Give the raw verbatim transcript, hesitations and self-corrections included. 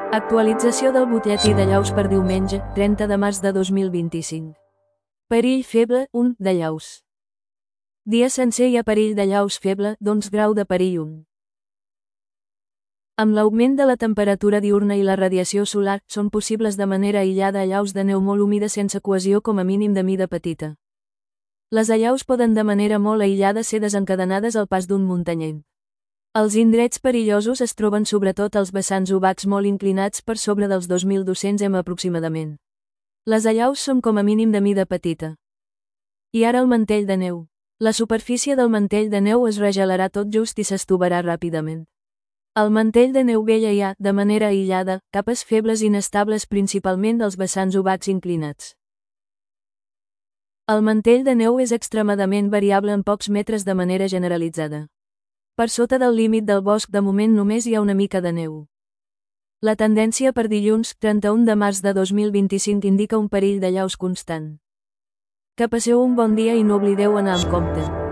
Actualització del butlletí de llaus per diumenge, trenta de març de dos mil vint-i-cinc. Perill feble, un, de llaus. Dia sencer hi ha perill de llaus feble, doncs grau de perill un. Amb l'augment de la temperatura diürna i la radiació solar, són possibles de manera aïllada allaus de neu molt humida sense cohesió com a mínim de mida petita. Les allaus poden de manera molt aïllada ser desencadenades al pas d'un muntanyenc. Els indrets perillosos es troben sobretot als vessants obacs molt inclinats per sobre dels dos mil dos-cents metres aproximadament. Les allaus són com a mínim de mida petita. I ara el mantell de neu. La superfície del mantell de neu es regelarà tot just i s'estovarà ràpidament. Al mantell de neu vella hi ha, de manera aïllada, capes febles inestables principalment dels vessants obacs inclinats. El mantell de neu és extremadament variable en pocs metres de manera generalitzada. Per sota del límit del bosc de moment només hi ha una mica de neu. La tendència per dilluns, trenta-u de març de dos mil vint-i-cinc indica un perill de llaus constant. Que passeu un bon dia i no oblideu anar amb compte.